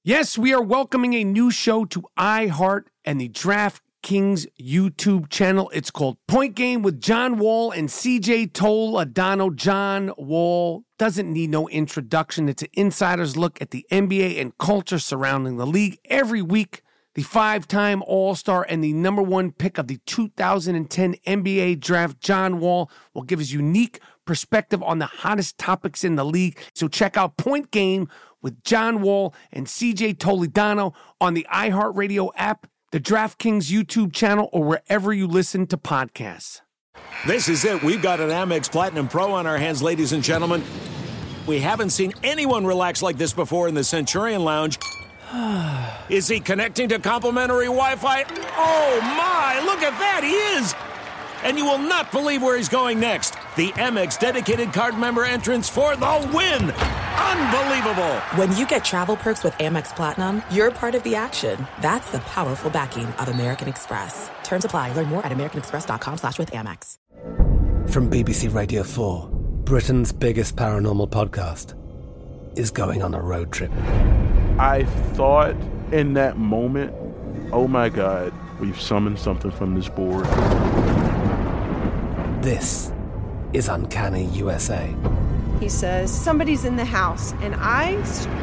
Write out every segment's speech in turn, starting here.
Yes, we are welcoming a new show to iHeart and the DraftKings YouTube channel. It's called Point Game with John Wall and CJ Toledano. John Wall doesn't need no introduction. It's an insider's look at the NBA and culture surrounding the league. Every week, the five-time All-Star and the number one pick of the 2010 NBA Draft, John Wall, will give his unique perspective on the hottest topics in the league. So check out Point Game with John Wall and CJ Toledano on the iHeartRadio app, the DraftKings YouTube channel, or wherever you listen to podcasts. This is it. We've got an Amex Platinum Pro on our hands, ladies and gentlemen. We haven't seen anyone relax like this before in the Centurion Lounge. Is he connecting to complimentary Wi-Fi? Oh, my. Look at that. He is. And you will not believe where he's going next. The Amex dedicated card member entrance for the win. Unbelievable. When you get travel perks with Amex Platinum, you're part of the action. That's the powerful backing of American Express. Terms apply. Learn more at americanexpress.com/withAmex. From BBC Radio 4, Britain's biggest paranormal podcast is going on a road trip. I thought in that moment, oh my God, we've summoned something from this board. This is Uncanny USA. He says, somebody's in the house, and I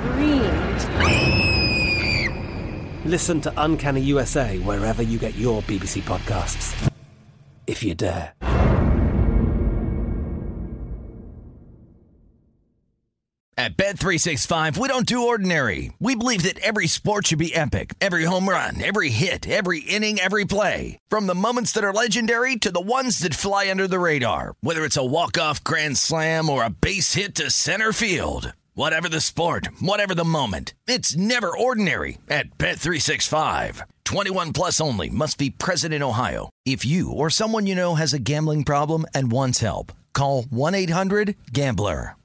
screamed. Listen to Uncanny USA wherever you get your BBC podcasts, if you dare. At Bet365, we don't do ordinary. We believe that every sport should be epic. Every home run, every hit, every inning, every play. From the moments that are legendary to the ones that fly under the radar. Whether it's a walk-off grand slam or a base hit to center field. Whatever the sport, whatever the moment. It's never ordinary at Bet365. 21 plus only. Must be present in Ohio. If you or someone you know has a gambling problem and wants help, call 1-800-GAMBLER.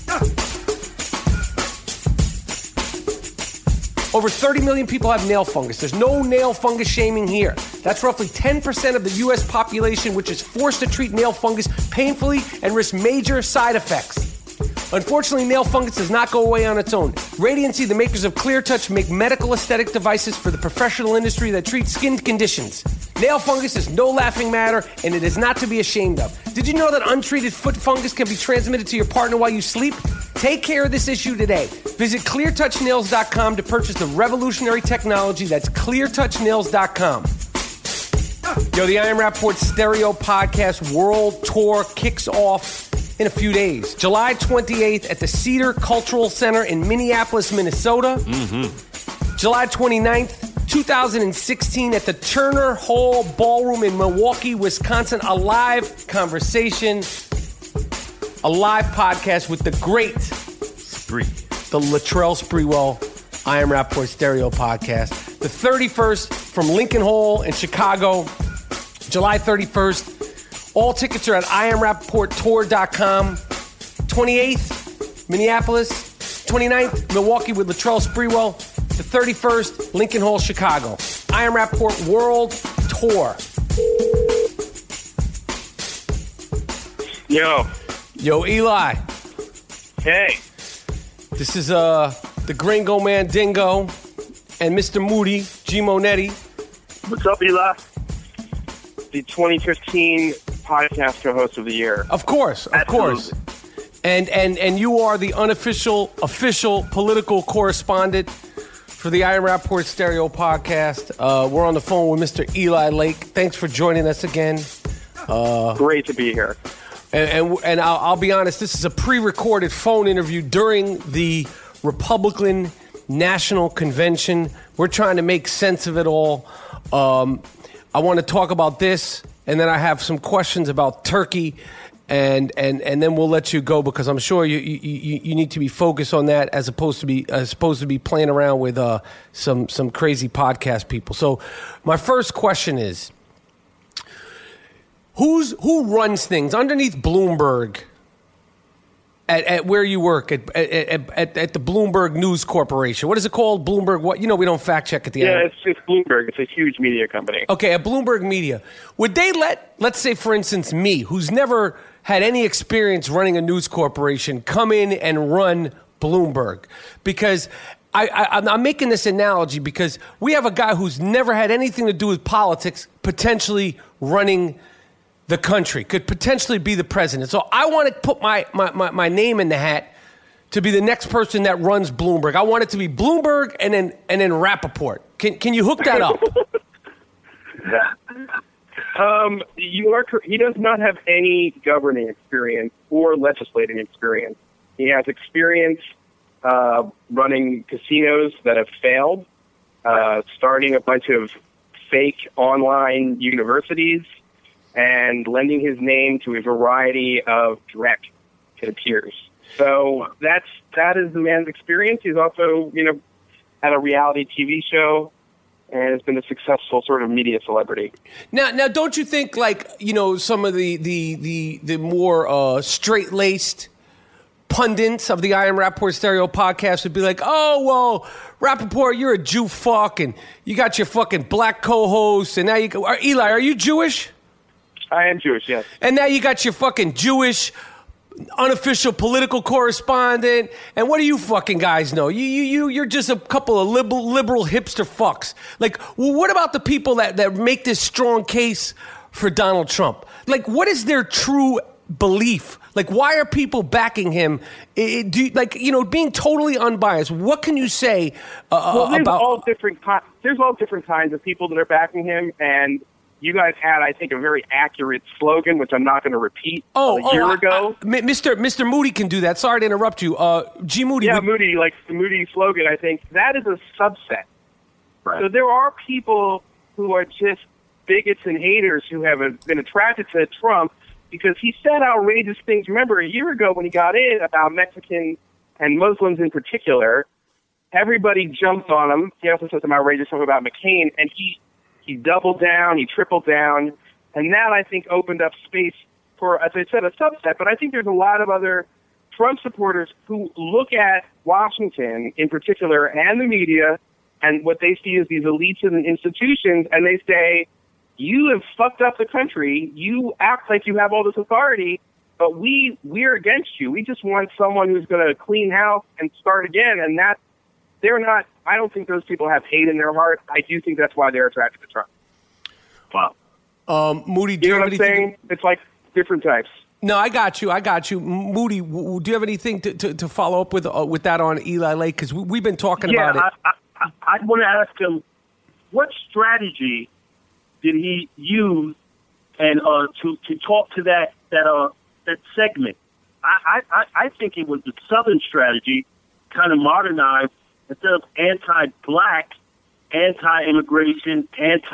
Over 30 million people have nail fungus. There's no nail fungus shaming here. That's roughly 10% of the U.S. population, which is forced to treat nail fungus painfully and risk major side effects. Unfortunately, nail fungus does not go away on its own. Radiancy, the makers of Clear Touch, make medical aesthetic devices for the professional industry that treat skin conditions. Nail fungus is no laughing matter, and it is not to be ashamed of. Did you know that untreated foot fungus can be transmitted to your partner while you sleep? Take care of this issue today. Visit ClearTouchNails.com to purchase the revolutionary technology. That's ClearTouchNails.com. Yo, the I Am Rappaport Stereo Podcast World Tour kicks off in a few days. July 28th at the Cedar Cultural Center in Minneapolis, Minnesota. July 29th, 2016 at the Turner Hall Ballroom in Milwaukee, Wisconsin. A live conversation, a live podcast with the great Spree, the Latrell Sprewell I Am Rappaport Stereo Podcast. The 31st from Lincoln Hall in Chicago, July 31st. All tickets are at IamRappaportTour.com. 28th, Minneapolis. 29th, Milwaukee with Latrell Sprewell. The 31st, Lincoln Hall, Chicago. I Am Rappaport World Tour. Yo, Eli. Hey. This is the Gringo Man Dingo and Mr. Moody, G. Monetti. What's up, Eli? The 2015 podcast co-host of the year. Of course. And you are the official political correspondent for the I Am Rappaport Stereo Podcast. We're on the phone with Mr. Eli Lake. Thanks for joining us again. Great to be here. And I'll be honest, this is a pre-recorded phone interview during the Republican National Convention. We're trying to make sense of it all. I want to talk about this, and then I have some questions about Turkey, and then we'll let you go because I'm sure you need to be focused on that as opposed to be playing around with some crazy podcast people. So my first question is, who runs things underneath Bloomberg at where you work at the Bloomberg News Corporation? What is it called? Bloomberg what? We don't fact check at the end. Yeah, it's Bloomberg. It's a huge media company. Okay, at Bloomberg Media. Would they let's say, for instance, me, who's never had any experience running a news corporation, come in and run Bloomberg? Because I'm making this analogy because we have a guy who's never had anything to do with politics potentially running the country, could potentially be the president. So I want to put my name in the hat to be the next person that runs Bloomberg. I want it to be Bloomberg and then Rappaport. Can you hook that up? You are. He does not have any governing experience or legislating experience. He has experience running casinos that have failed, starting a bunch of fake online universities, and lending his name to a variety of direct, it appears. So that is the man's experience. He's also, had a reality TV show and has been a successful sort of media celebrity. Now, don't you think, some of the more straight-laced pundits of the I Am Rappaport Stereo podcast would be like, oh, well, Rappaport, you're a Jew fuck, and you got your fucking black co-host, and now you go, Eli, are you Jewish? I am Jewish, yes. And now you got your fucking Jewish unofficial political correspondent, and what do you fucking guys know? You're just a couple of liberal hipster fucks. Like, well, what about the people that make this strong case for Donald Trump? Like, what is their true belief? Like, why are people backing him? Being totally unbiased. What can you say there's about? There's all different kinds of people that are backing him, and you guys had, I think, a very accurate slogan, which I'm not going to repeat. A year ago. Mr. Moody can do that. Sorry to interrupt you. G. Moody. Yeah, Moody, like the Moody slogan, I think, that is a subset. Right. So there are people who are just bigots and haters who have been attracted to Trump because he said outrageous things. Remember, a year ago when he got in about Mexicans and Muslims in particular, everybody jumped on him. He also said some outrageous stuff about McCain, and he doubled down, he tripled down, and that, I think, opened up space for, as I said, a subset. But I think there's a lot of other Trump supporters who look at Washington in particular and the media and what they see as these elites and institutions, and they say, you have fucked up the country. You act like you have all this authority, but we're against you. We just want someone who's going to clean house and start again, and that they're not. I don't think those people have hate in their heart. I do think that's why they're attracted to Trump. Wow. Moody, do you know what I'm saying? It's like different types. No, I got you. Moody, do you have anything to follow up with that on Eli Lake? Because we've been talking about it. I want to ask him, what strategy did he use and to talk to that segment? I think it was the Southern strategy, kind of modernized. Instead of anti-black, anti-immigration,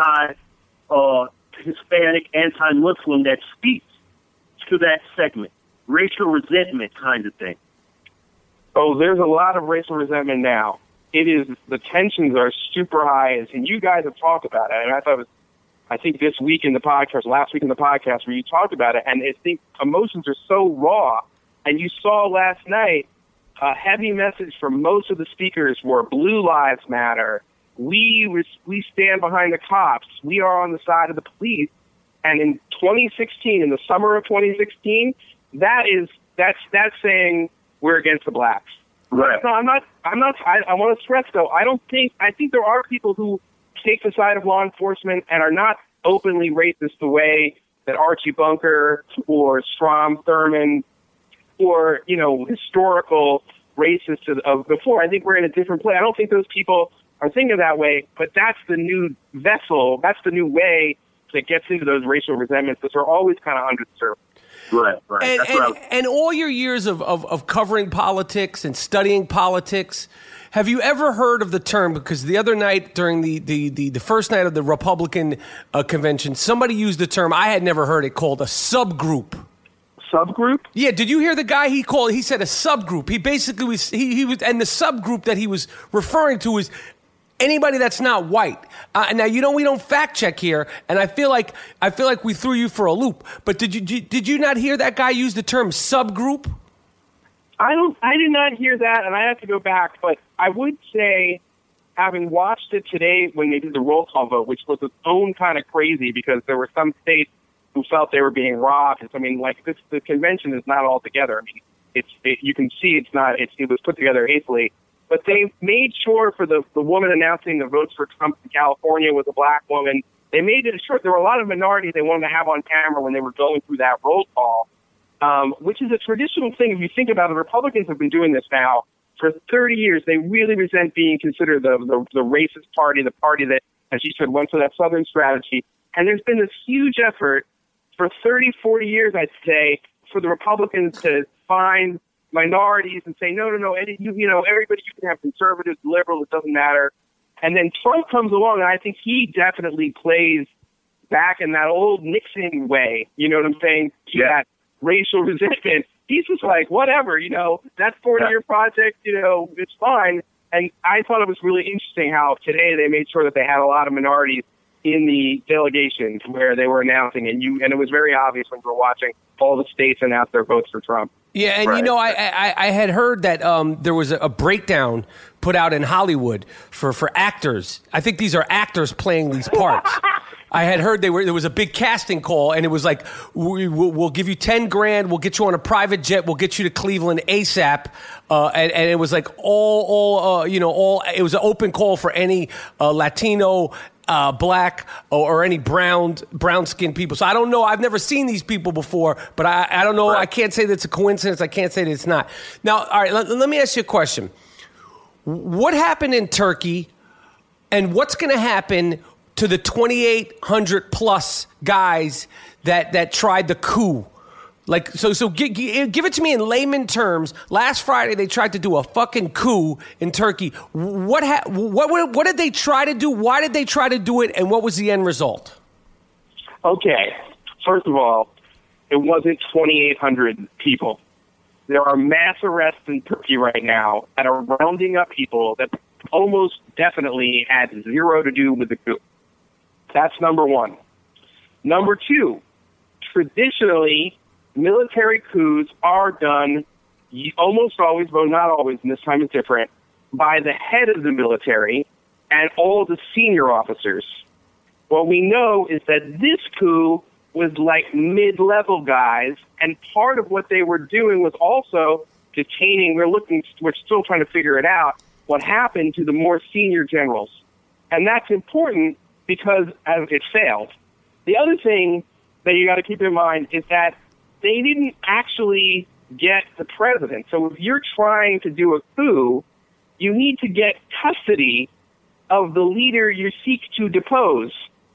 anti-Hispanic, anti-Muslim, that speaks to that segment. Racial resentment kind of thing. Oh, there's a lot of racial resentment now. The tensions are super high, and you guys have talked about it. And I think this week in the podcast, last week in the podcast where you talked about it, and I think emotions are so raw. And you saw last night, a heavy message from most of the speakers were Blue Lives Matter. We stand behind the cops. We are on the side of the police. And in 2016, in the summer of 2016, that's saying we're against the blacks. Right. No, I'm not. I want to stress though. I think there are people who take the side of law enforcement and are not openly racist the way that Archie Bunker or Strom Thurmond or, historical racists of before. I think we're in a different place. I don't think those people are thinking that way, but that's the new vessel. That's the new way that gets into those racial resentments that are always kind of under the surface. Right. And all your years of covering politics and studying politics, have you ever heard of the term? Because the other night during the first night of the Republican convention, somebody used the term, I had never heard it, called a subgroup. Subgroup? Yeah, did you hear the guy he said a subgroup? He basically was, he was, and the subgroup that he was referring to is anybody that's not white. Now, we don't fact check here, and I feel like we threw you for a loop. But did you not hear that guy use the term subgroup? I did not hear that, and I have to go back. But I would say, having watched it today when they did the roll call vote, which was its own kind of crazy because there were some states who felt they were being robbed. The convention is not all together. I mean, you can see it's not. It was put together hastily. but they made sure for the woman announcing the votes for Trump in California was a black woman. They made it sure there were a lot of minorities they wanted to have on camera when they were going through that roll call, which is a traditional thing. If you think about it, Republicans have been doing this now for 30 years. They really resent being considered the racist party, the party that, as you said, went for that Southern strategy. And there's been this huge effort for 30, 40 years, I'd say, for the Republicans to find minorities and say, no, everybody, you can have conservatives, liberals, it doesn't matter. And then Trump comes along, and I think he definitely plays back in that old Nixon way. You know what I'm saying? That racial resentment. He's just like, whatever, that 40-year project, it's fine. And I thought it was really interesting how today they made sure that they had a lot of minorities in the delegation where they were announcing, and it was very obvious when you were watching all the states announce their votes for Trump. Yeah, and I had heard that there was a breakdown put out in Hollywood for actors. I think these are actors playing these parts. I had heard there was a big casting call, and it was like, we'll give you $10,000, we'll get you on a private jet, we'll get you to Cleveland ASAP, and it was like it was an open call for any Latino, black, or any brown-skinned people. So I don't know. I've never seen these people before, but I don't know. Right. I can't say that's a coincidence. I can't say that it's not. Now, all right, let me ask you a question. What happened in Turkey, and what's going to happen to the 2,800 plus guys that tried the coup? Like, so give it to me in layman terms. Last Friday, they tried to do a fucking coup in Turkey. What did they try to do? Why did they try to do it? And what was the end result? Okay. First of all, it wasn't 2,800 people. There are mass arrests in Turkey right now that are rounding up people that almost definitely had zero to do with the coup. That's number one. Number two, traditionally, military coups are done almost always, but not always, and this time it's different, by the head of the military and all the senior officers. What we know is that this coup was like mid-level guys, and part of what they were doing was also detaining, we're still trying to figure it out, what happened to the more senior generals. And that's important because it failed. The other thing that you got to keep in mind is that they didn't actually get the president. So if you're trying to do a coup, you need to get custody of the leader you seek to depose.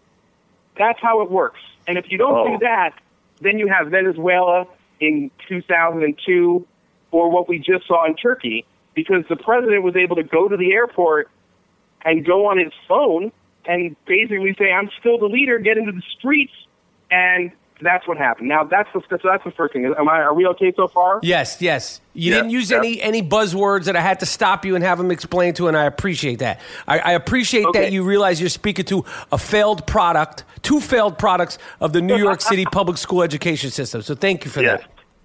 That's how it works. And if you don't do that, then you have Venezuela in 2002 or what we just saw in Turkey, because the president was able to go to the airport and go on his phone and basically say, I'm still the leader, get into the streets, and that's what happened. Now, that's the first thing. Are we okay so far? Yes. You didn't use any buzzwords that I had to stop you and have them explain to, and I appreciate that. I appreciate that you realize you're speaking to two failed products of the New York City public school education system. So thank you for that.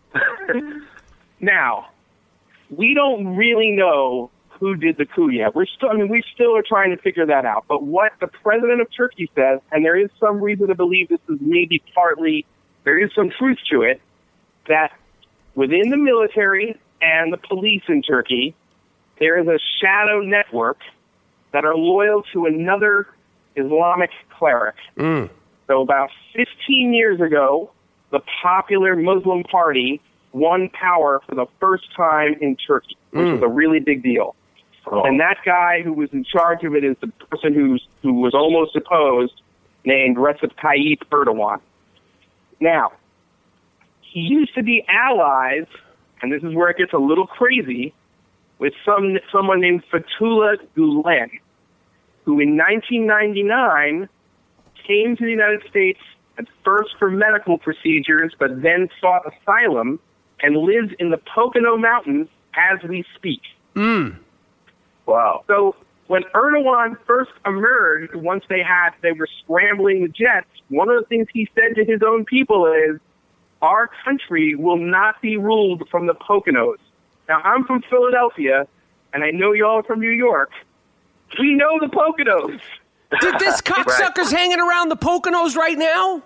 Now, we don't really know who did the coup yet. We still are trying to figure that out. But what the president of Turkey says, and there is some reason to believe this is maybe there is some truth to it, that within the military and the police in Turkey, there is a shadow network that are loyal to another Islamic cleric. So about 15 years ago, the popular Muslim party won power for the first time in Turkey, which was a really big deal. And that guy who was in charge of it is the person who was almost deposed, named Recep Tayyip Erdogan. Now, he used to be allies, and this is where it gets a little crazy, with someone named Fethullah Gulen, who in 1999 came to the United States at first for medical procedures, but then sought asylum and lives in the Pocono Mountains as we speak. Wow. So when Erdogan first emerged, once they were scrambling the jets, one of the things he said to his own people is, our country will not be ruled from the Poconos. Now, I'm from Philadelphia, and I know y'all are from New York. We know the Poconos. Did this cocksucker's hanging around the Poconos right now?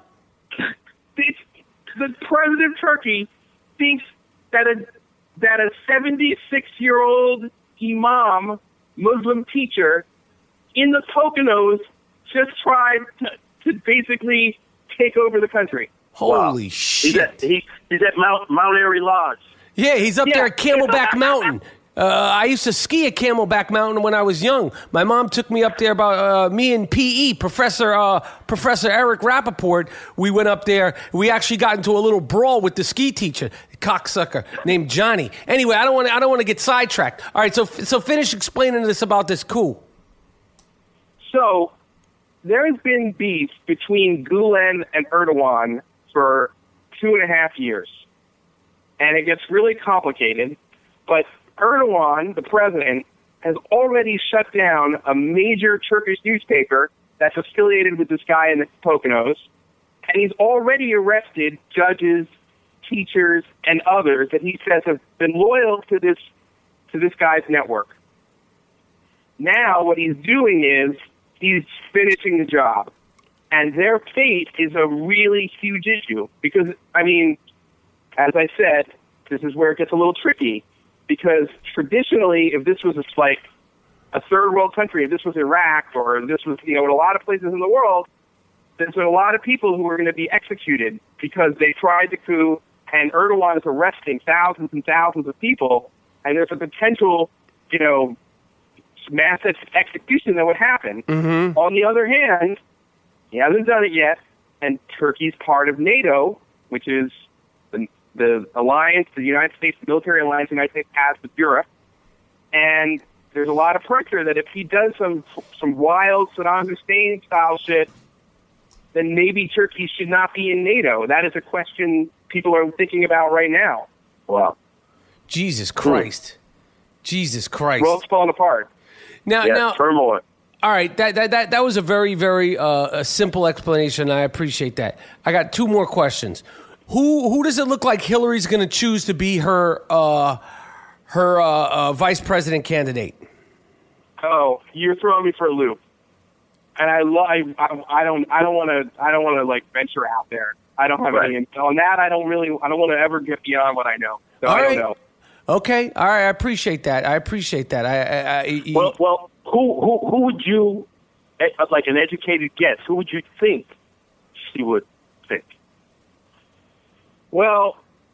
The president of Turkey thinks that a 76-year-old imam, Muslim teacher in the Poconos just tried to basically take over the country. Holy shit. He's at Mount Airy Lodge. Yeah, he's up there at Camelback Mountain. I used to ski at Camelback Mountain when I was young. My mom took me up there about me and PE, Professor Eric Rappaport. We went up there. We actually got into a little brawl with the ski teacher, cocksucker named Johnny. Anyway, I don't want to get sidetracked. All right, so finish explaining this about this coup. So there has been beef between Gulen and Erdogan for 2.5 years, and it gets really complicated. But Erdogan, the president, has already shut down a major Turkish newspaper that's affiliated with this guy in the Poconos, and he's already arrested judges, teachers, and others that he says have been loyal to this guy's network. Now what he's doing is he's finishing the job, and their fate is a really huge issue because, I mean, as I said, this is where it gets a little tricky. Because traditionally, if this was like a third world country, if this was Iraq or this was, in a lot of places in the world, there's a lot of people who are going to be executed because they tried the coup, and Erdogan is arresting thousands and thousands of people, and there's a potential, mass execution that would happen. Mm-hmm. On the other hand, he hasn't done it yet, and Turkey's part of NATO, which is the alliance, the United States, the military alliance the United States has with Europe. And there's a lot of pressure that if he does some wild Saddam Hussein style shit, then maybe Turkey should not be in NATO. That is a question people are thinking about right now. Wow. Jesus Christ. Jesus Christ. World's falling apart. Now, turmoil. All right, that was a very, very simple explanation. I appreciate that. I got two more questions. Who does it look like Hillary's going to choose to be her vice president candidate? Oh, you're throwing me for a loop, and I don't want to like venture out there. I don't have any info on that. I don't want to ever get beyond what I know. So I don't know. Okay, all right. I appreciate that. Well, who would you, like an educated guess? Who would you think she would pick? Well,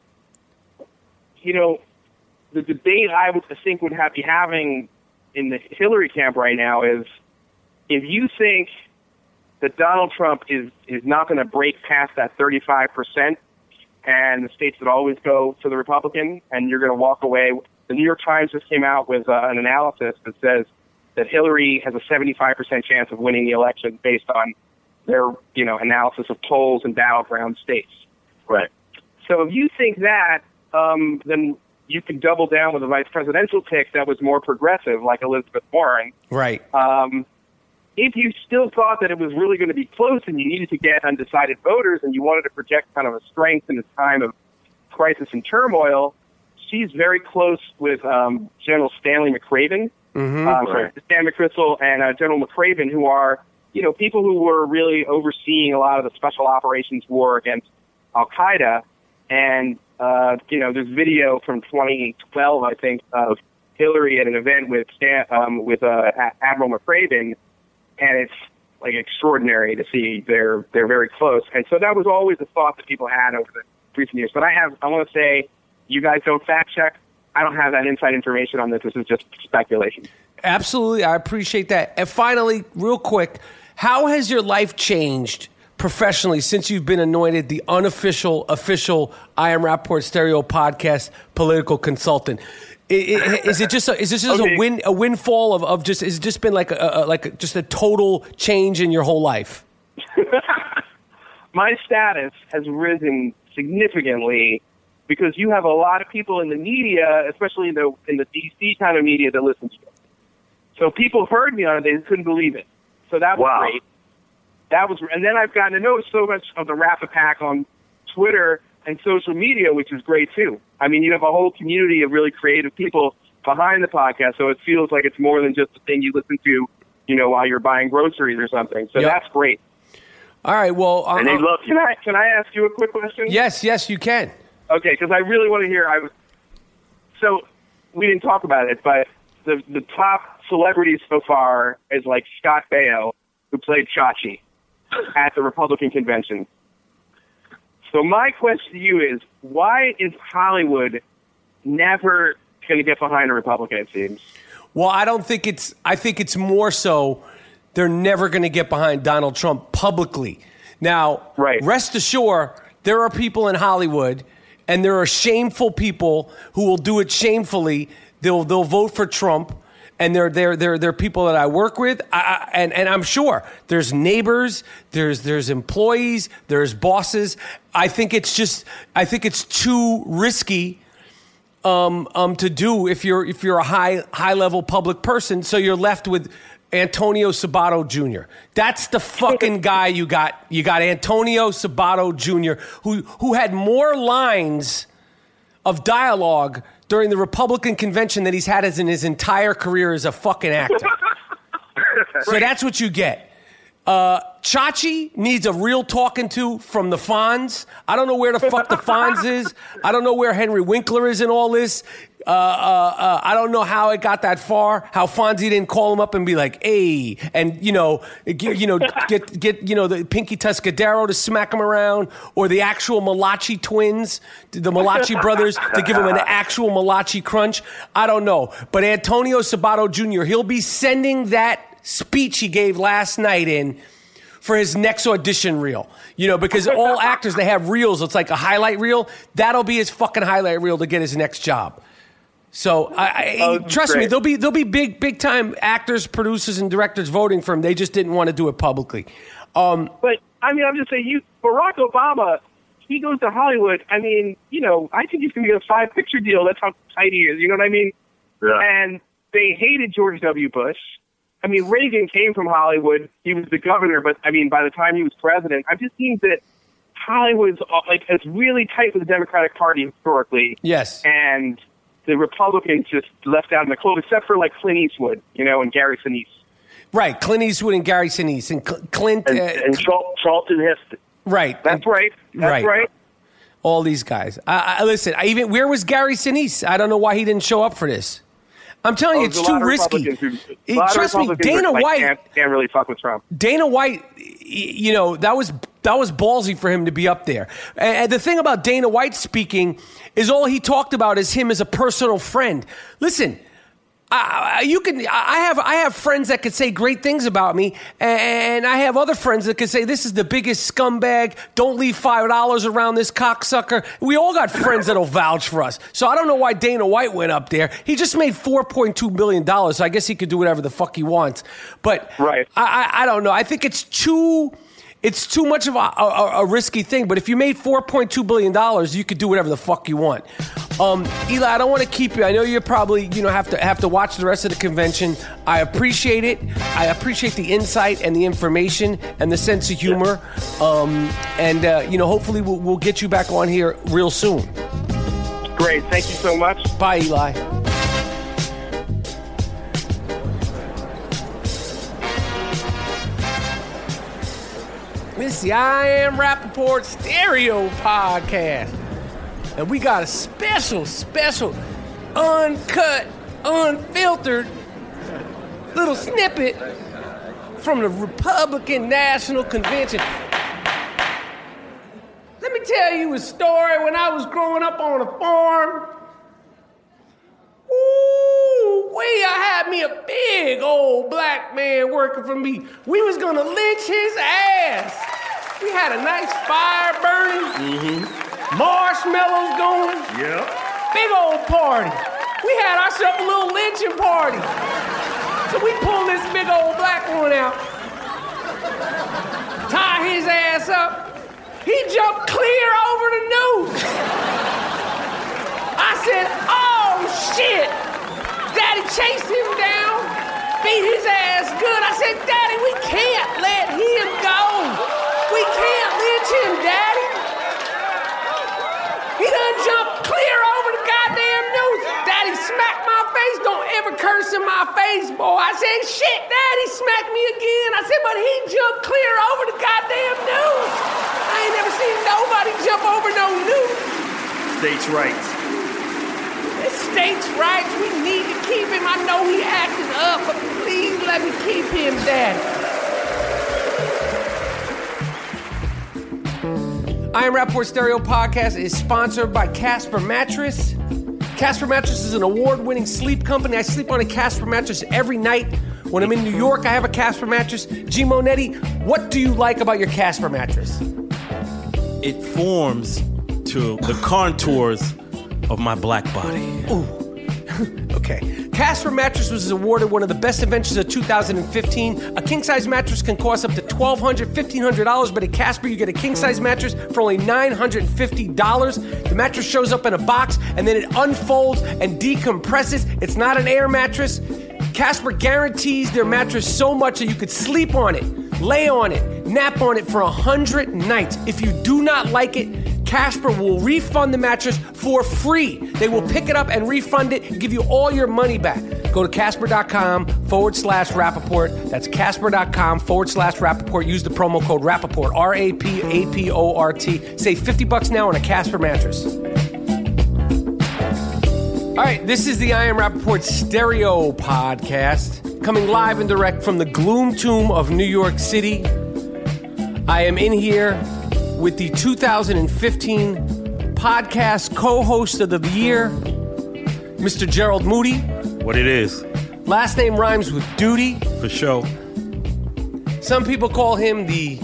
the debate I would think would be having in the Hillary camp right now is if you think that Donald Trump is not going to break past that 35% and the states that always go for the Republican and you're going to walk away. The New York Times just came out with an analysis that says that Hillary has a 75% chance of winning the election based on their, analysis of polls and battleground states. Right. So if you think that, then you could double down with a vice presidential pick that was more progressive, like Elizabeth Warren. Right. If you still thought that it was really going to be close and you needed to get undecided voters and you wanted to project kind of a strength in a time of crisis and turmoil, she's very close with General Stanley McCraven, Stan McChrystal, and General McCraven, who are, people who were really overseeing a lot of the special operations war against Al-Qaeda. And, there's video from 2012, I think, of Hillary at an event with Admiral McCraven, and it's like extraordinary to see they're very close. And so that was always a thought that people had over the recent years. But I want to say, you guys don't fact check. I don't have that inside information on this. This is just speculation. Absolutely. I appreciate that. And finally, real quick, how has your life changed professionally since you've been anointed the official I Am Rappaport Stereo podcast political consultant? Is it just a windfall of just? Has it just been like just a total change in your whole life? My status has risen significantly because you have a lot of people in the media, especially in the DC kind of media, that listen to you. So people heard me on it; they couldn't believe it. So that was great. And then I've gotten to know so much of the Rap-A-Pack on Twitter and social media, which is great too. I mean, you have a whole community of really creative people behind the podcast, so it feels like it's more than just a thing you listen to, while you're buying groceries or something. So That's great. All right. Well, and they love you. Can I ask you a quick question? Yes, you can. Okay, because I really want to hear. So we didn't talk about it, but the top celebrities so far is like Scott Baio, who played Chachi at the Republican convention. So my question to you is, why is Hollywood never going to get behind a Republican, it seems? Well, I think it's more so they're never going to get behind Donald Trump publicly. Now, rest assured, there are people in Hollywood, and there are shameful people who will do it shamefully. They'll vote for Trump. And they're people that I work with, and I'm sure there's neighbors, there's employees, there's bosses. I think it's too risky to do if you're a high level public person. So you're left with Antonio Sabato Jr. That's the fucking guy you got. You got Antonio Sabato Jr. who had more lines of dialogue during the Republican convention that he's had in his entire career as a fucking actor. So that's what you get. Chachi needs a real talking to from the Fonz. I don't know where the fuck the Fonz is. I don't know where Henry Winkler is in all this. I don't know how it got that far. How Fonzie didn't call him up and be like, "Hey," and get the Pinky Tuscadero to smack him around, or the actual Malachi twins, the Malachi brothers, to give him an actual Malachi crunch. I don't know, but Antonio Sabato Jr. he'll be sending that speech he gave last night in for his next audition reel. Because all actors, they have reels. It's like a highlight reel. That'll be his fucking highlight reel to get his next job. So trust me, there'll be big time actors, producers, and directors voting for him. They just didn't want to do it publicly. But I'm just saying, Barack Obama, he goes to Hollywood. I think he's going to get a 5-picture deal. That's how tight he is. You know what I mean? Yeah. And they hated George W. Bush. Reagan came from Hollywood. He was the governor, but by the time he was president, I've just seen that Hollywood's it's really tight with the Democratic Party historically. Yes. And the Republicans just left out in the cold, except for Clint Eastwood, and Gary Sinise. Right, Clint Eastwood and Gary Sinise and Clint and Charlton Heston. Right, that's right. That's right. All these guys. Listen, where was Gary Sinise? I don't know why he didn't show up for this. I'm telling you, it's too risky. Trust me, Dana White can't really fuck with Trump. Dana White, that was ballsy for him to be up there. And the thing about Dana White speaking is all he talked about is him as a personal friend. Listen, I have friends that could say great things about me, and I have other friends that could say this is the biggest scumbag. Don't leave $5 around this cocksucker. We all got friends that'll vouch for us. So I don't know why Dana White went up there. He just made $4.2 billion, so I guess he could do whatever the fuck he wants. But I don't know. I think it's too much of a risky thing. But if you made $4.2 billion, you could do whatever the fuck you want. Eli, I don't want to keep you. I know you probably have to watch the rest of the convention. I appreciate it. I appreciate the insight and the information and the sense of humor. Hopefully we'll get you back on here real soon. Great. Thank you so much. Bye, Eli. This is the I Am Rappaport Stereo Podcast. And we got a special, uncut, unfiltered little snippet from the Republican National Convention. Let me tell you a story when I was growing up on a farm. I had me a big old black man working for me. We was gonna lynch his ass. We had a nice fire burning. Marshmallows going. Yep. Big old party. We had ourselves a little lynching party. So we pulled this big old black one out. Tie his ass up. He jumped clear over the noose. I said, "Oh shit." Daddy chased him down, beat his ass good. I said, "Daddy, we can't let him go. We can't lynch him, Daddy. He done jumped clear over the goddamn noose." Daddy smacked my face. "Don't ever curse in my face, boy." I said, "Shit, Daddy smacked me again." I said, "But he jumped clear over the goddamn noose. I ain't never seen nobody jump over no noose." States' rights. It's states' rights. We need to keep him. I know he acted up, but please let me keep him, Daddy. I Am Rappaport Stereo Podcast is sponsored by Casper Mattress. Casper Mattress is an award-winning sleep company. I sleep on a Casper mattress every night. When I'm in New York, I have a Casper mattress. G. Monetti, what do you like about your Casper mattress? It forms to the contours of my black body. Ooh. Okay. Casper Mattress was awarded one of the best inventions of 2015. A king-size mattress can cost up to $1,200, $1,500, but at Casper you get a king-size mattress for only $950. The mattress shows up in a box, and then it unfolds and decompresses. It's not an air mattress. Casper guarantees their mattress so much that you could sleep on it, lay on it, nap on it for 100 nights. If you do not like it, Casper will refund the mattress for free. They will pick it up and refund it and give you all your money back. Go to Casper.com/Rappaport. That's Casper.com/Rappaport. Use the promo code Rappaport, RAPAPORT. Save $50 now on a Casper mattress. All right, this is the I Am Rappaport Stereo Podcast, coming live and direct from the Gloom Tomb of New York City. I am in here with the 2015 podcast co-host of the year, Mr. Gerald Moody. What it is. Last name rhymes with duty. For sure. Some people call him the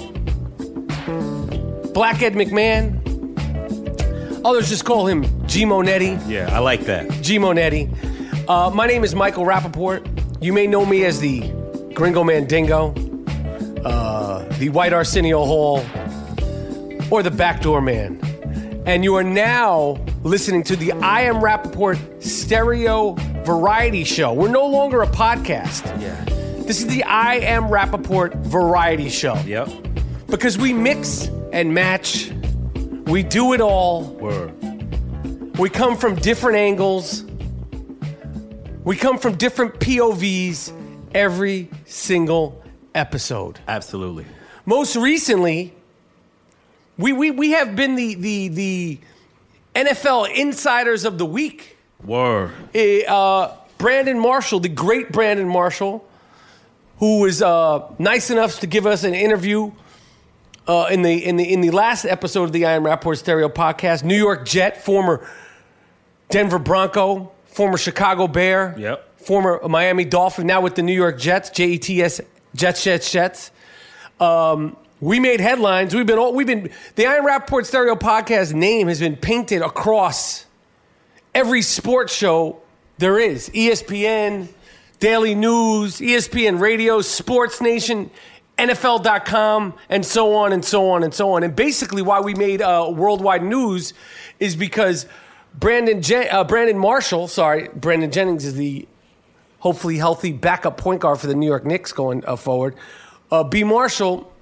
Black Ed McMahon. Others just call him G. Monetti. Yeah, I like that. G. Monetti. My name is Michael Rappaport. You may know me as the Gringo Mandingo, the White Arsenio Hall, or the Backdoor Man. And you are now listening to the I Am Rappaport Stereo Variety Show. We're no longer a podcast. Yeah. This is the I Am Rappaport Variety Show. Yep. Because we mix and match. We do it all. Word. We come from different angles. We come from different POVs every single episode. Absolutely. Most recently, we have been the NFL Insiders of the Week. Word. Brandon Marshall, the great Brandon Marshall, who was nice enough to give us an interview in the last episode of the I Am Rappaport Stereo Podcast. New York Jet, former Denver Bronco, former Chicago Bear, yep, former Miami Dolphin, now with the New York Jets, Jets. We made headlines. We've been the I Am Rappaport Stereo Podcast name has been painted across every sports show there is. ESPN, Daily News, ESPN Radio, Sports Nation, NFL.com, and so on and so on and so on. And basically why we made worldwide news is because Brandon Jennings is the hopefully healthy backup point guard for the New York Knicks going forward. B. Marshall,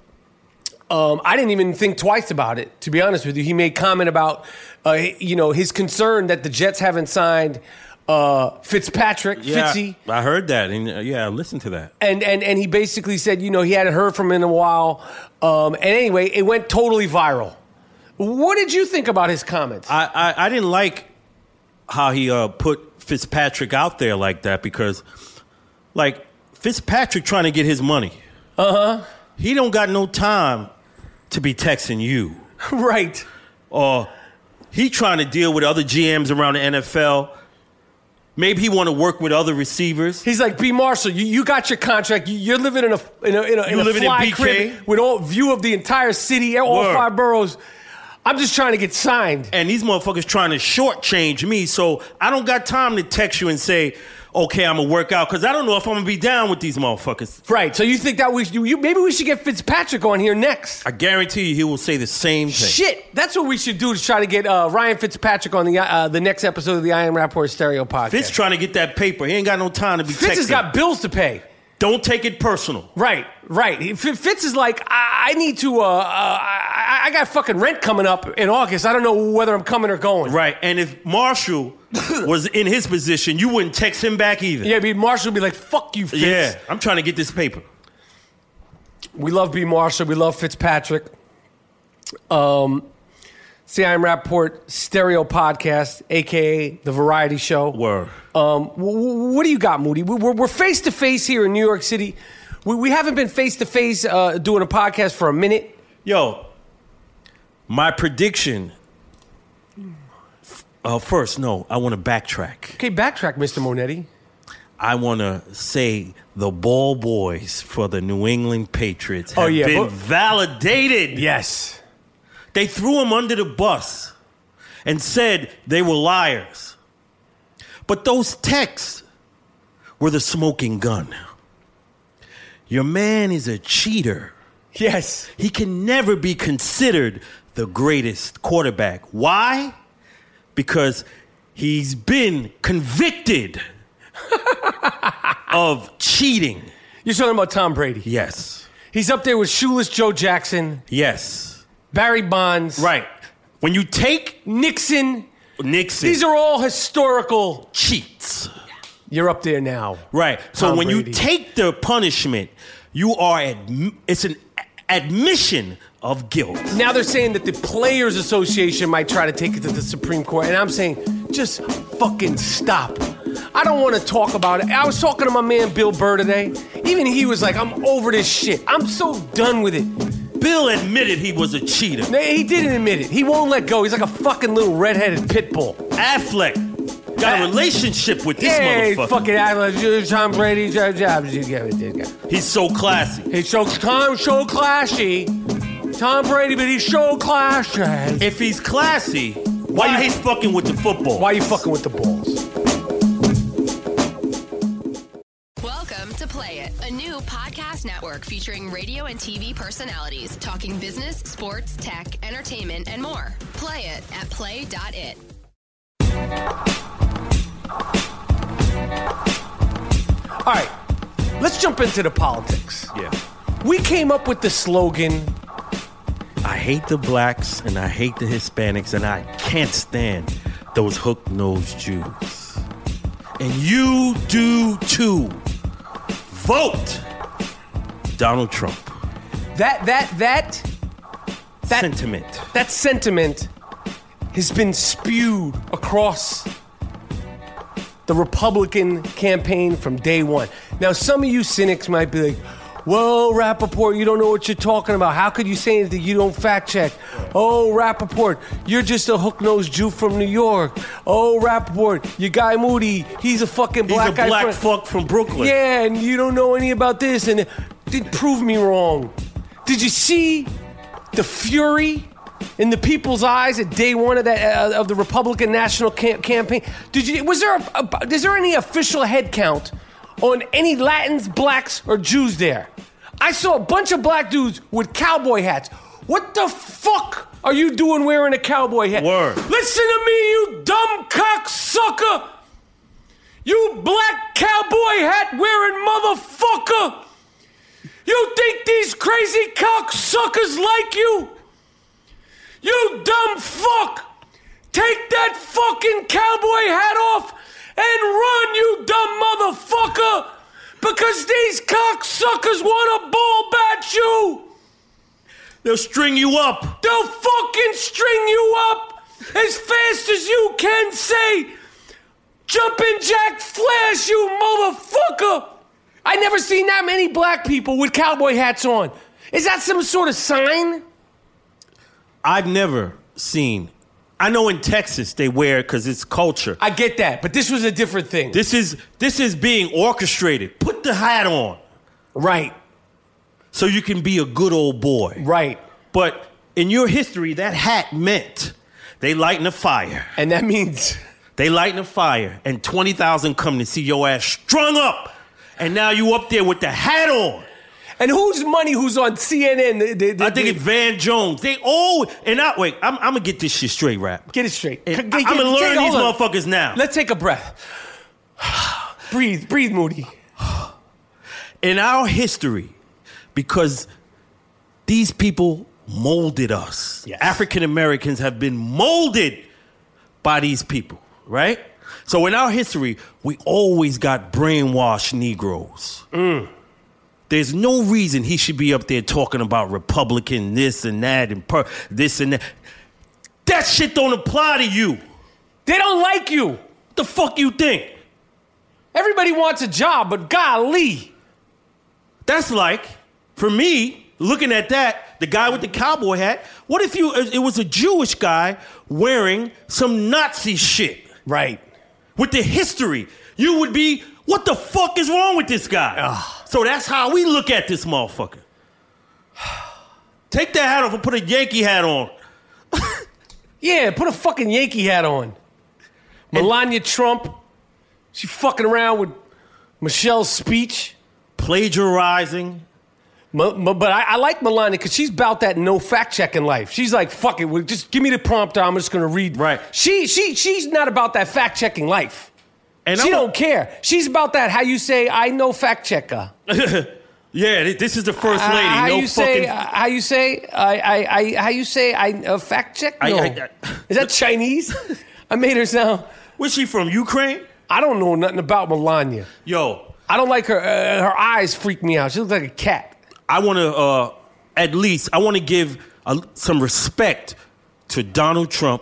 I didn't even think twice about it, to be honest with you. He made comment about, his concern that the Jets haven't signed Fitzpatrick, Fitzy. I heard that. And, I listened to that. And he basically said, he hadn't heard from him in a while. And anyway, it went totally viral. What did you think about his comments? I didn't like how he put Fitzpatrick out there like that because, Fitzpatrick trying to get his money. Uh-huh. He don't got no time to be texting you. Right. Or he trying to deal with other GMs around the NFL. Maybe he want to work with other receivers. He's like, B. Marshall, you got your contract. You're living in a fly crib with all view of the entire city, all Word. 5 boroughs. I'm just trying to get signed. And these motherfuckers trying to shortchange me, so I don't got time to text you and say, okay, I'm going to work out, because I don't know if I'm going to be down with these motherfuckers. Right, so you think that maybe we should get Fitzpatrick on here next. I guarantee you he will say the same thing. Shit, that's what we should do to try to get Ryan Fitzpatrick on the next episode of the I Am Rappaport Stereo Podcast. Fitz trying to get that paper. He ain't got no time to be texting. Fitz has got bills to pay. Don't take it personal. Right. Fitz is like, I need to, I got fucking rent coming up in August. I don't know whether I'm coming or going. Right. And if Marshall was in his position, you wouldn't text him back either. Yeah, Marshall would be like, fuck you, Fitz. Yeah, I'm trying to get this paper. We love B. Marshall. We love Fitzpatrick. To See, I'm Rappaport Stereo Podcast, a.k.a. The Variety Show. Word. What do you got, Moody? We're face-to-face here in New York City. We haven't been face-to-face doing a podcast for a minute. Yo, my prediction... first, no, I want to backtrack. Okay, backtrack, Mr. Monetti. I want to say the ball boys for the New England Patriots have been validated. Yes. They threw them under the bus and said they were liars. But those texts were the smoking gun. Your man is a cheater. Yes. He can never be considered the greatest quarterback. Why? Because he's been convicted of cheating. You're talking about Tom Brady? Yes. He's up there with Shoeless Joe Jackson. Yes. Barry Bonds. Right. When you take... Nixon. These are all historical... cheats. You're up there now. Right. So Tom when Brady. you take the punishment, you are... it's an admission of guilt. Now they're saying that the Players Association might try to take it to the Supreme Court. And I'm saying, just fucking stop. I don't want to talk about it. I was talking to my man Bill Burr today. Even he was like, I'm over this shit. I'm so done with it. Bill admitted he was a cheater. He didn't admit it. He won't let go. He's like a fucking little redheaded pit bull. Affleck got a relationship with this motherfucker. Fucking Affleck, Tom Brady, He's so classy. He's so classy. Tom Brady, but he's so classy. If he's classy, why he's fucking with the football? Why are you fucking with the balls? Welcome to Play It, a new podcast network featuring radio and TV personalities talking business, sports, tech, entertainment, and more. Play it at play.it. All right, let's jump into the politics. Yeah. We came up with the slogan, I hate the blacks and I hate the Hispanics and I can't stand those hook-nosed Jews. And you do too. Vote Donald Trump. That sentiment. That sentiment has been spewed across the Republican campaign from day one. Now, some of you cynics might be like, whoa, Rappaport, you don't know what you're talking about. How could you say anything you don't fact check? Oh, Rappaport, you're just a hook-nosed Jew from New York. Oh, Rappaport, your guy Moody, he's a fucking black guy. He's a black fuck from Brooklyn. Yeah, and you don't know any about this. And prove me wrong. Did you see the fury in the people's eyes at day one of that of the Republican National Campaign? Is there any official head count on any Latins, blacks, or Jews there? I saw a bunch of black dudes with cowboy hats. What the fuck are you doing wearing a cowboy hat? Word. Listen to me, you dumb cocksucker! You black cowboy hat wearing motherfucker! You think these crazy cocksuckers like you? You dumb fuck! Take that fucking cowboy hat off and run, you dumb motherfucker! Because these cocksuckers want to ball bat you! They'll string you up. They'll fucking string you up as fast as you can say, Jumpin' Jack Flash, you motherfucker! I never seen that many black people with cowboy hats on. Is that some sort of sign? I've never seen. I know in Texas they wear it because it's culture. I get that, but this was a different thing. This is being orchestrated. Put the hat on. Right. So you can be a good old boy. Right. But in your history, that hat meant they lighten a fire. And that means? They lighten a fire and 20,000 come to see your ass strung up. And now you up there with the hat on. And who's on CNN? I think it's Van Jones. They all... wait, I'm going to get this shit straight, Rap. Get it straight. I'm going to learn these motherfuckers now. Let's take a breath. Breathe, Moody. In our history, because these people molded us. Yes. African Americans have been molded by these people, right? So in our history, we always got brainwashed Negroes. There's no reason he should be up there talking about Republican this and that and this and that. That shit don't apply to you. They don't like you. What the fuck you think? Everybody wants a job, but golly. That's like, for me, looking at that, the guy with the cowboy hat, what if it was a Jewish guy wearing some Nazi shit? Right. With the history. You would be, what the fuck is wrong with this guy? Ugh. So that's how we look at this motherfucker. Take that hat off and put a Yankee hat on. Yeah, put a fucking Yankee hat on. Melania Trump, she fucking around with Michelle's speech. Plagiarizing. But I like Melania because she's about that no fact-checking life. She's like, fuck it, just give me the prompter, I'm just going to read. Right. She's not about that fact-checking life. And she don't care. She's about that, how you say, I know fact-checker. Yeah, this is the first lady. How you say, fact-check? No. Is that Chinese? I made her sound... Where's she from, Ukraine? I don't know nothing about Melania. Yo. I don't like her. Her eyes freak me out. She looks like a cat. I want to give some respect to Donald Trump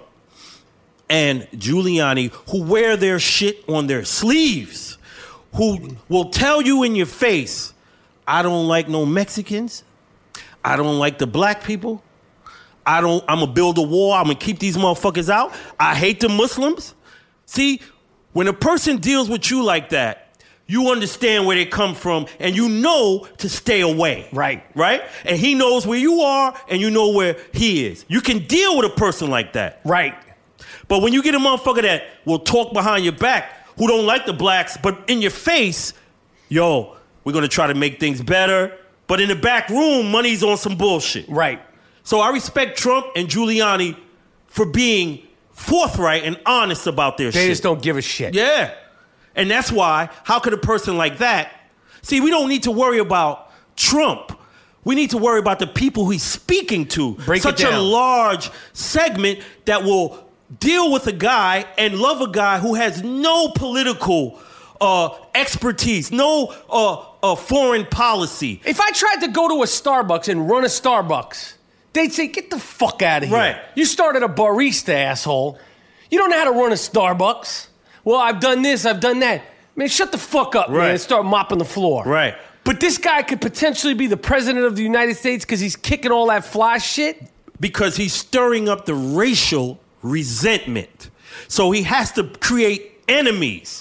and Giuliani, who wear their shit on their sleeves, who will tell you in your face, I don't like no Mexicans. I don't like the black people. I'm going to build a wall. I'm going to keep these motherfuckers out. I hate the Muslims. See, when a person deals with you like that, you understand where they come from, and you know to stay away. Right. Right? And he knows where you are, and you know where he is. You can deal with a person like that. Right. But when you get a motherfucker that will talk behind your back, who don't like the blacks, but in your face, yo, we're going to try to make things better. But in the back room, money's on some bullshit. Right. So I respect Trump and Giuliani for being forthright and honest about their shit. They just don't give a shit. Yeah. And that's why, how could a person like that... See, we don't need to worry about Trump. We need to worry about the people he's speaking to. Break Such it down. a large segment that will deal with a guy and love a guy who has no political expertise, no foreign policy. If I tried to go to a Starbucks and run a Starbucks, they'd say, get the fuck out of here. Right. You started a barista, asshole. You don't know how to run a Starbucks. Well, I've done this, I've done that. Man, shut the fuck up, man, and start mopping the floor. Right. But this guy could potentially be the president of the United States because he's kicking all that fly shit? Because he's stirring up the racial resentment. So he has to create enemies.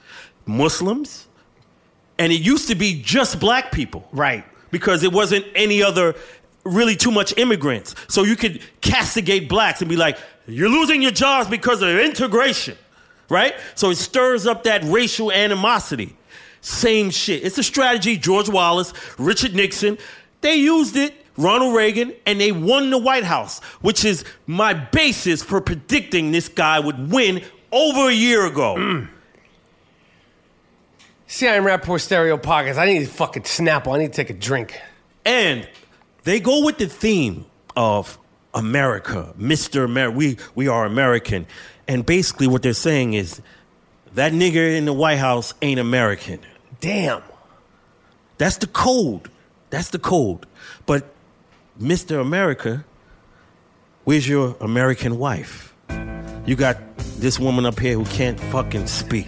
Muslims. And it used to be just black people. Right. Because it wasn't any other, really too much immigrants. So you could castigate blacks and be like, you're losing your jobs because of integration. Right? So it stirs up that racial animosity. Same shit. It's a strategy. George Wallace, Richard Nixon, they used it, Ronald Reagan, and they won the White House, which is my basis for predicting this guy would win over a year ago. See, I'm Rapport Stereo Podcast. I need to fucking Snapple. I need to take a drink. And they go with the theme of America, Mr. America. We are American. And basically what they're saying is that nigger in the White House ain't American. Damn. That's the code. That's the code. But Mr. America, where's your American wife? You got this woman up here who can't fucking speak.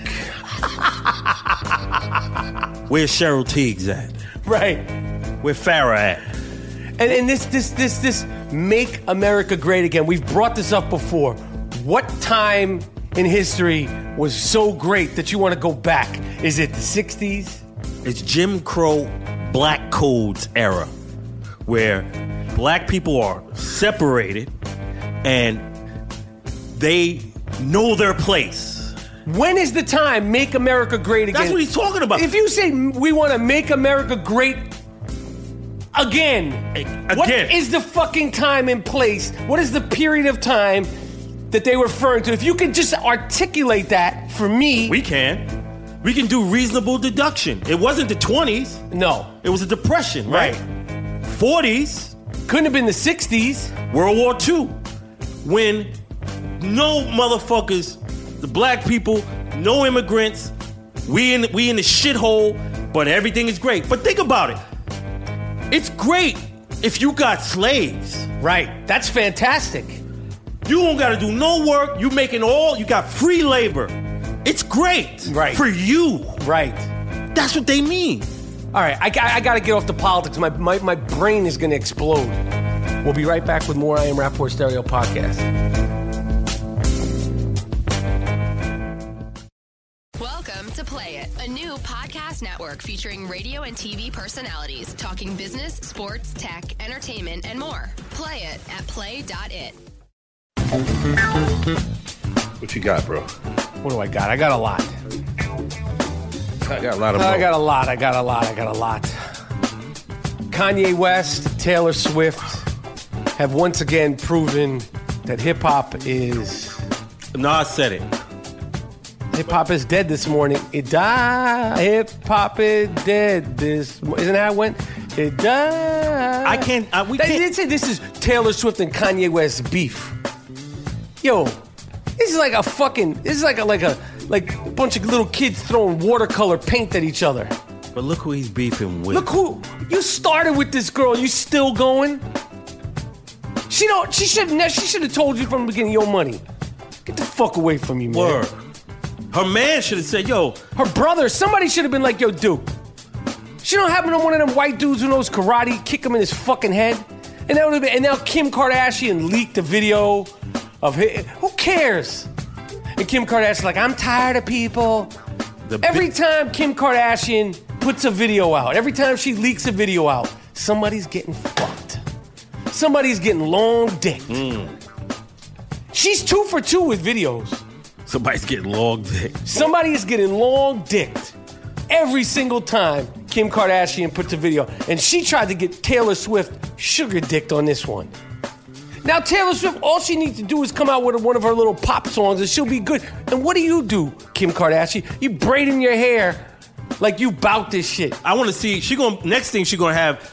Where's Cheryl Teagues at? Right. Where Farrah at? And this Make America Great Again. We've brought this up before. What time in history was so great that you want to go back? Is it the 60s? It's Jim Crow Black Codes era, where black people are separated and they know their place. When is the time Make America Great Again? That's what he's talking about. If you say we want to make America great again, what is the fucking time and place? What is the period of time that they were referring to? If you could just articulate that for me. We can. We can do reasonable deduction. It wasn't the 20s. No. It was a depression, right? 40s. Couldn't have been the 60s. World War II. When no motherfuckers, the black people, no immigrants, we in the shithole, but everything is great. But think about it. It's great if you got slaves. Right. That's fantastic. You don't got to do no work. You got free labor. It's great. Right. For you. Right. That's what they mean. All right, I got to get off the politics. My brain is going to explode. We'll be right back with more I Am Rappaport Stereo podcast. Welcome to Play It, a new podcast network featuring radio and TV personalities talking business, sports, tech, entertainment, and more. Play it at play.it. What you got, bro? What do I got? I got a lot. I got a lot of. I got a lot. Kanye West, Taylor Swift have once again proven that hip-hop is... Nas said it. Hip-hop is dead this morning. It died. Hip-hop is dead this... Isn't that how it went? It died. We can't... They did say this is Taylor Swift and Kanye West's beef. Yo, this is like a fucking... This is like a bunch of little kids throwing watercolor paint at each other. But look who he's beefing with. Look who... You started with this girl. You still going? She should have told you from the beginning, yo, money. Get the fuck away from me, man. Word. Her man should have said, yo. Her brother, somebody should have been like, yo, dude. She don't happen to one of them white dudes who knows karate, kick him in his fucking head. And that would have been... And now Kim Kardashian leaked the video of him. Who cares? And Kim Kardashian's like, I'm tired of people. Every time Kim Kardashian puts a video out, every time she leaks a video out, somebody's getting fucked. Somebody's getting long dicked. She's 2 for 2 with videos. Somebody's getting long dicked. Somebody is getting long dicked every single time Kim Kardashian puts a video. And she tried to get Taylor Swift sugar dicked on this one. Now, Taylor Swift, all she needs to do is come out with one of her little pop songs and she'll be good. And what do, Kim Kardashian? You braiding your hair like you bout this shit. I want to see, next thing she's going to have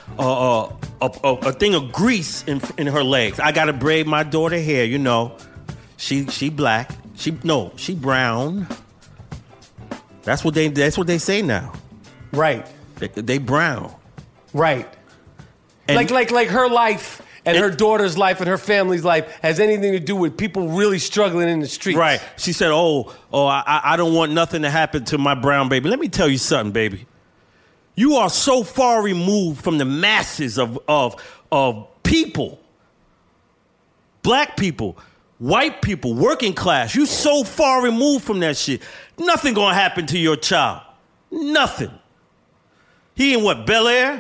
a thing of grease in her legs. I got to braid my daughter hair, you know. She black. She brown. That's what they say now. Right. They brown. Right. And like her life and her daughter's life and her family's life has anything to do with people really struggling in the streets. Right. She said, I don't want nothing to happen to my brown baby. Let me tell you something, baby. You are so far removed from the masses of people. Black people, white people, working class. You so far removed from that shit. Nothing gonna happen to your child. Nothing. He in what, Bel Air?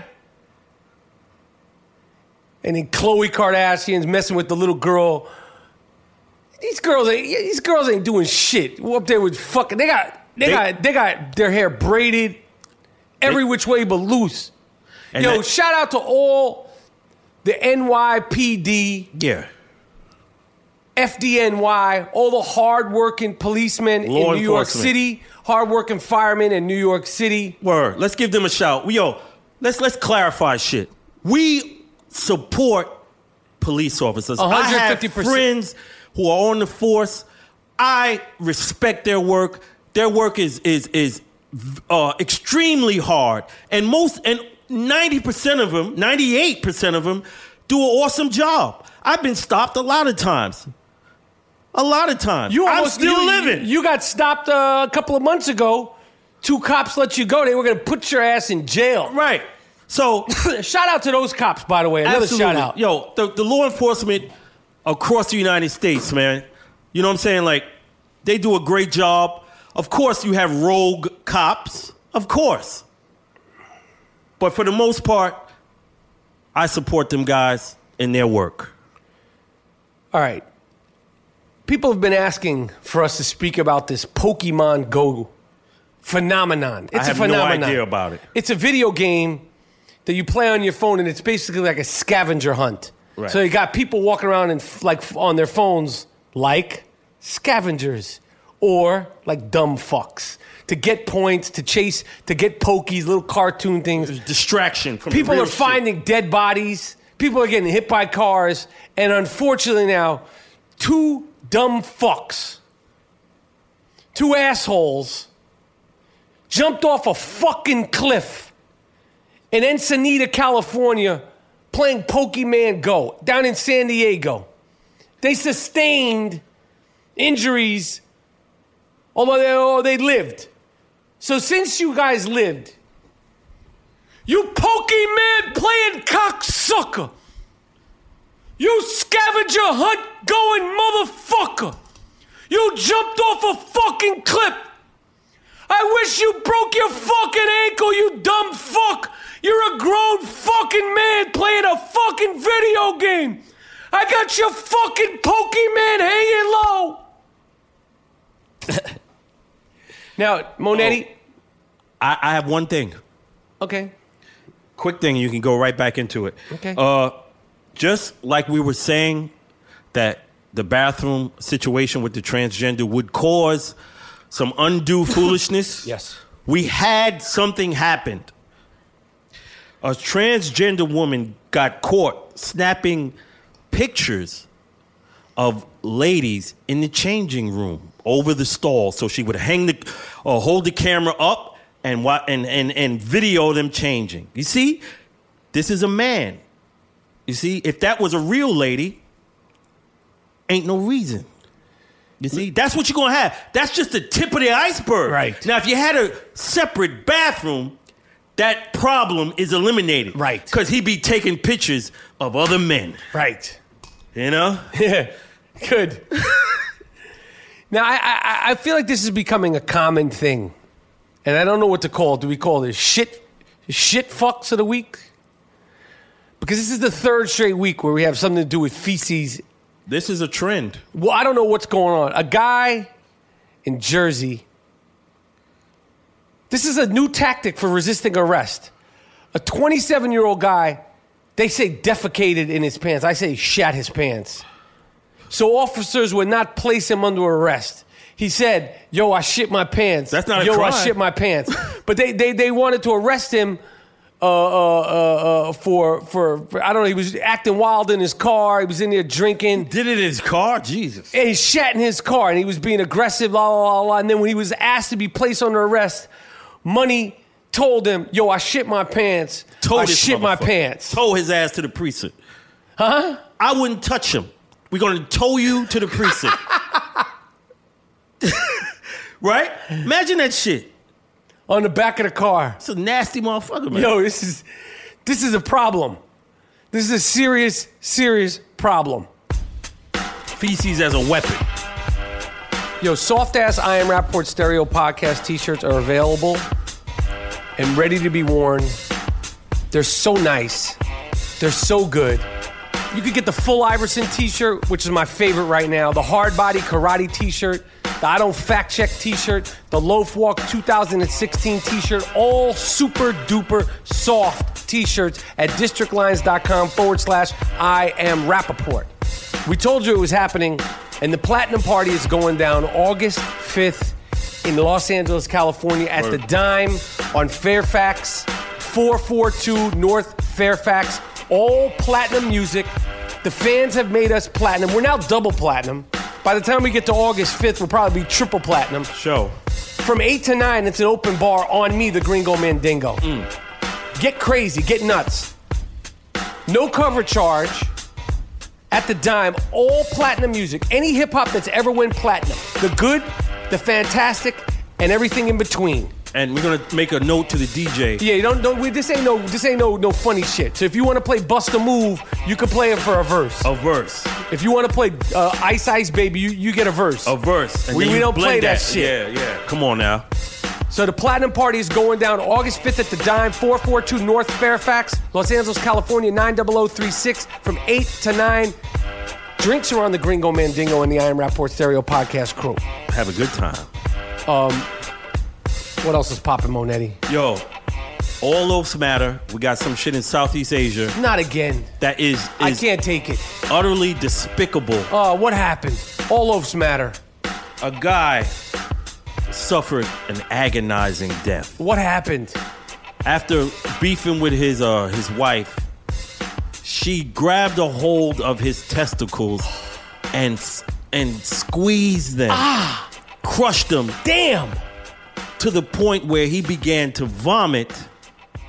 And then Khloe Kardashian's messing with the little girl. These girls ain't doing shit. We're up there with fucking. They got their hair braided every which way but loose. Yo, shout out to all the NYPD. Yeah. FDNY, all the hardworking policemen in New York City, hardworking firemen in New York City. Word. Let's give them a shout. Yo, let's clarify shit. We support police officers. 150%. I have friends who are on the force. I respect their work. Their work is extremely hard, and 90% of them, 98% of them, do an awesome job. I've been stopped a lot of times. I'm still living. You got stopped a couple of months ago. 2 cops let you go. They were going to put your ass in jail. Right. So, shout out to those cops, by the way. Another shout out. Yo, the law enforcement across the United States, man. You know what I'm saying? Like, they do a great job. Of course, you have rogue cops. Of course. But for the most part, I support them guys in their work. All right. People have been asking for us to speak about this Pokemon Go phenomenon. It's a phenomenon. I have no idea about it. It's a video game that you play on your phone, and it's basically like a scavenger hunt. Right. So you got people walking around and on their phones like scavengers or like dumb fucks to get points, to chase, to get pokies, little cartoon things. There's distraction from people the real are finding dead bodies. People are getting hit by cars, and unfortunately now, 2 dumb fucks, 2 assholes, jumped off a fucking cliff in Ensenada, California, playing Pokemon Go down in San Diego. They sustained injuries, although they lived. So since you guys lived, you Pokemon playing cocksucker, you scavenger hunt going motherfucker, you jumped off a fucking cliff. I wish you broke your fucking ankle, you dumb fuck. You're a grown fucking man playing a fucking video game. I got your fucking Pokemon hanging low. Now, Monetti. I have one thing. Okay. Quick thing, you can go right back into it. Okay. Just like we were saying that the bathroom situation with the transgender would cause some undue foolishness. Yes. We had something happen. A transgender woman got caught snapping pictures of ladies in the changing room over the stall. So she would hold the camera up and video them changing. You see, this is a man. You see, if that was a real lady, ain't no reason. You see, that's what you're going to have. That's just the tip of the iceberg. Right. Now, if you had a separate bathroom, that problem is eliminated. Right. Because he'd be taking pictures of other men. Right. You know? Yeah. Good. Now, I feel like this is becoming a common thing. And I don't know what to call it. Do we call this shit fucks of the week? Because this is the third straight week where we have something to do with feces. This is a trend. Well, I don't know what's going on. A guy in Jersey. This is a new tactic for resisting arrest. A 27-year-old guy, they say defecated in his pants. I say shat his pants. So officers would not place him under arrest. He said, yo, I shit my pants. That's not a crime. crime. I shit my pants. But they wanted to arrest him for I don't know, he was acting wild in his car. He was in there drinking. Did it in his car? Jesus. And he shat in his car, and he was being aggressive, la, la, la, la. And then when he was asked to be placed under arrest, Money told him, yo, I shit my pants. I shit my pants. Tow his ass to the precinct. Huh? I wouldn't touch him. We're going to tow you to the precinct. Right? Imagine that shit. On the back of the car. It's a nasty motherfucker, man. Yo, this is a problem. This is a serious, serious problem. Feces as a weapon. Yo, soft-ass I Am Rappaport Stereo podcast t-shirts are available and ready to be worn. They're so nice. They're so good. You could get the full Iverson t-shirt, which is my favorite right now, the hard body karate t-shirt, the I Don't Fact Check t-shirt, the Loaf Walk 2016 t-shirt, all super duper soft t-shirts at districtlines.com/I Am Rappaport. We told you it was happening, and the Platinum Party is going down August 5th in Los Angeles, California at the Dime on Fairfax, 442 North Fairfax. All platinum music. The fans have made us platinum. We're now double platinum. By the time we get to August 5th, we'll probably be triple platinum. Show. From 8 to 9, it's an open bar on me, the Gringo Mandingo. Get crazy, get nuts. No cover charge. At the Dime, all platinum music. Any hip-hop that's ever went platinum. The good, the fantastic, and everything in between. And we're gonna make a note to the DJ. Yeah, this ain't no funny shit. So if you want to play Bust a Move, you can play it for a verse. A verse. If you want to play Ice Ice Baby, you get a verse. A verse. And we don't play that shit. Yeah. Come on now. So the Platinum Party is going down August 5th at the Dime, 442 North Fairfax, Los Angeles, California, 90036 from 8 to 9. Drinks are on the Gringo Mandingo and the I Am Rappaport Stereo podcast crew. Have a good time. What else is popping, Monetti? Yo, all loaves matter. We got some shit in Southeast Asia. Not again. That is I can't take it. Utterly despicable. Oh, what happened? All loaves matter. A guy suffered an agonizing death. What happened? After beefing with his wife, she grabbed a hold of his testicles and squeezed them. Crushed them. Damn. To the point where he began to vomit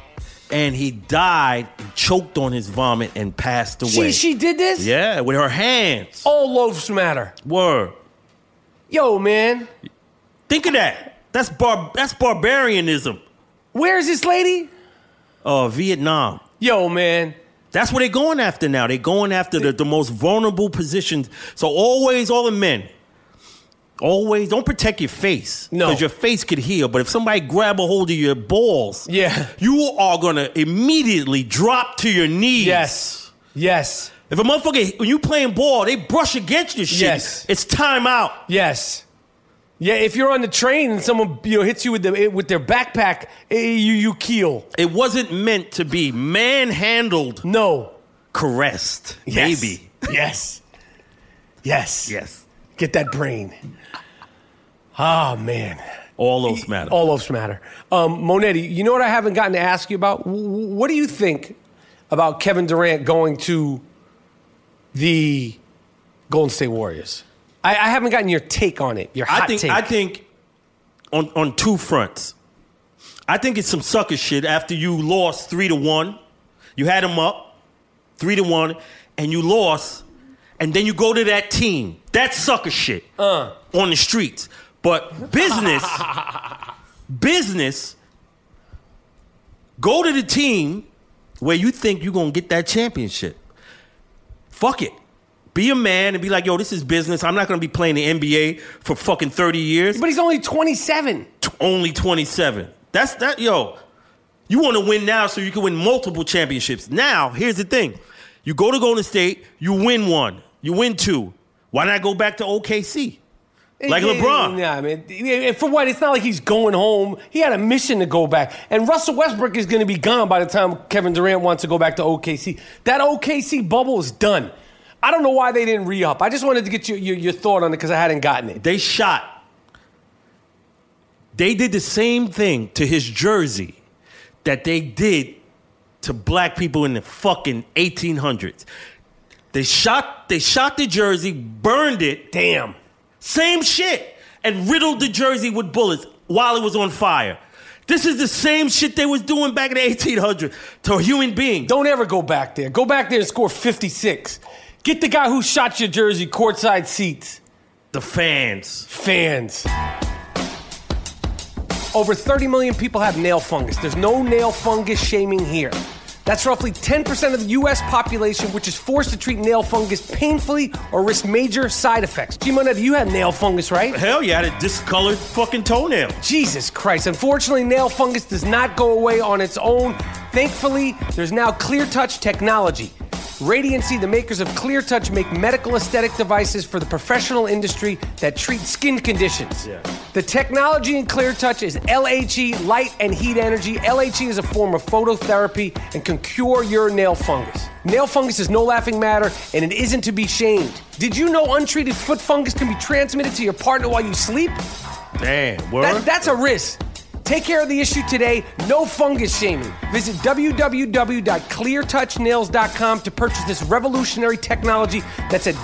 and he died, choked on his vomit, and passed away. She did this? Yeah, with her hands. All loaves matter. Word. Yo, man. Think of that. That's barbarianism. Where is this lady? Vietnam. Yo, man. That's what they're going after now. They're going after the most vulnerable positions. So always, all the men, always don't protect your face. No. Because your face could heal. But if somebody grab a hold of your balls, you are going to immediately drop to your knees. Yes. If a motherfucker, when you playing ball, they brush against your shit. Yes. It's time out. Yes. Yeah, if you're on the train and someone hits you with their backpack, you keel. It wasn't meant to be manhandled. No. Caressed. Yes. Maybe. Yes. Yes. Get that brain. Oh, man. All those matter. All those matter. Monetti, you know what I haven't gotten to ask you about? What do you think about Kevin Durant going to the Golden State Warriors? I haven't gotten your take on it, your hot take. I think on two fronts. I think it's some sucker shit after you lost 3-1. You had them up 3-1, and you lost, and then you go to that team. That's sucker shit on the streets. But business, go to the team where you think you're going to get that championship. Fuck it. Be a man and be like, yo, this is business. I'm not going to be playing the NBA for fucking 30 years. But he's only 27. Only 27. That's that, yo. You want to win now so you can win multiple championships. Now, here's the thing. You go to Golden State, you win 1, you win 2. Why not go back to OKC? Like LeBron. Yeah, man. For what? It's not like he's going home. He had a mission to go back. And Russell Westbrook is going to be gone by the time Kevin Durant wants to go back to OKC. That OKC bubble is done. I don't know why they didn't re-up. I just wanted to get your thought on it because I hadn't gotten it. They did the same thing to his jersey that they did to black people in the fucking 1800s. They shot the jersey, burned it. Damn. Same shit. And riddled the jersey with bullets while it was on fire. This is the same shit they was doing back in the 1800s to a human being. Don't ever go back there. Go back there and score 56. Get the guy who shot your jersey courtside seats. The fans. Over 30 million people have nail fungus. There's no nail fungus shaming here. That's roughly 10% of the U.S. population, which is forced to treat nail fungus painfully or risk major side effects. G-Money, you have nail fungus, right? Hell yeah, I had a discolored fucking toenail. Jesus Christ. Unfortunately, nail fungus does not go away on its own. Thankfully, there's now Clear Touch technology. Radiancy, the makers of Clear Touch, make medical aesthetic devices for the professional industry that treat skin conditions. Yeah. The technology in Clear Touch is LHE, light and heat energy. LHE is a form of phototherapy and can cure your nail fungus. Nail fungus is no laughing matter, and it isn't to be shamed. Did you know untreated foot fungus can be transmitted to your partner while you sleep? Damn, word? That's a risk. Take care of the issue today. No fungus shaming. Visit www.cleartouchnails.com to purchase this revolutionary technology. That's at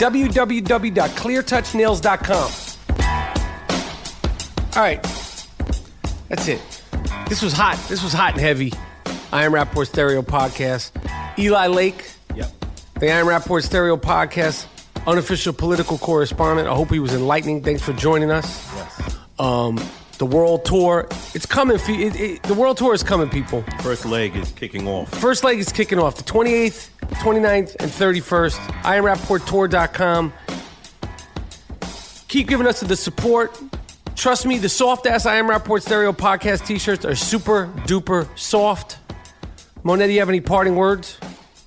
www.cleartouchnails.com. All right. That's it. This was hot. This was hot and heavy. I Am Rapport Stereo Podcast. Eli Lake. Yep. The I Am Rapport Stereo Podcast. Unofficial political correspondent. I hope he was enlightening. Thanks for joining us. Yes. The World Tour, it's coming. The World Tour is coming, people. First leg is kicking off. The 28th, 29th, and 31st. IamRapportTour.com. Keep giving us the support. Trust me, the soft-ass I Am Rapport Stereo Podcast t-shirts are super duper soft. Monetti, you have any parting words?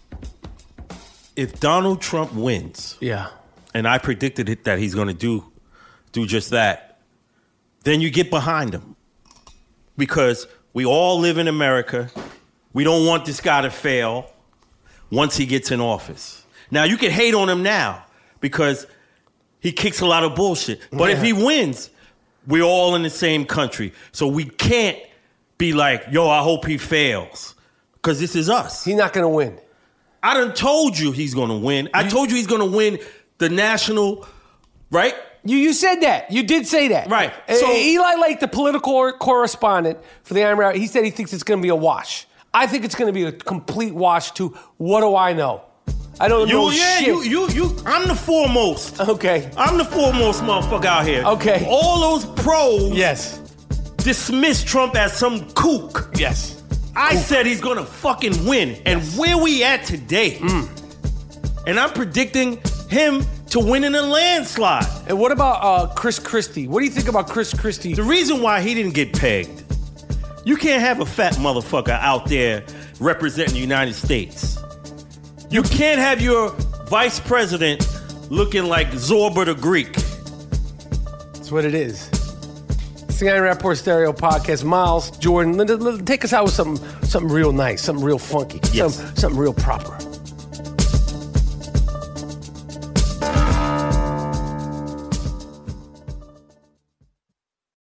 If Donald Trump wins, yeah, and I predicted it that he's going to do just that, then you get behind him. Because we all live in America. We don't want this guy to fail once he gets in office. Now, you can hate on him now because he kicks a lot of bullshit. But if he wins, we're all in the same country. So we can't be like, yo, I hope he fails. Because this is us. He's not going to win. I done told you he's going to win. I told you he's going to win the national, right? You said that. You did say that. Right. So Eli Lake, the political correspondent for the I Am Rapport, he said he thinks it's going to be a wash. I think it's going to be a complete wash to what do I know? I don't know shit. I'm the foremost. Okay. I'm the foremost motherfucker out here. Okay. All those pros dismiss Trump as some kook. Yes. I said he's going to fucking win. And where we at today? And I'm predicting him to win in a landslide. And what about Chris Christie? What do you think about Chris Christie? The reason why he didn't get pegged, you can't have a fat motherfucker out there representing the United States. You can't have your vice president looking like Zorba the Greek. That's what it is. It's the Iron Rapport Stereo Podcast. Miles, Jordan, take us out with something real nice, something real funky, something real proper.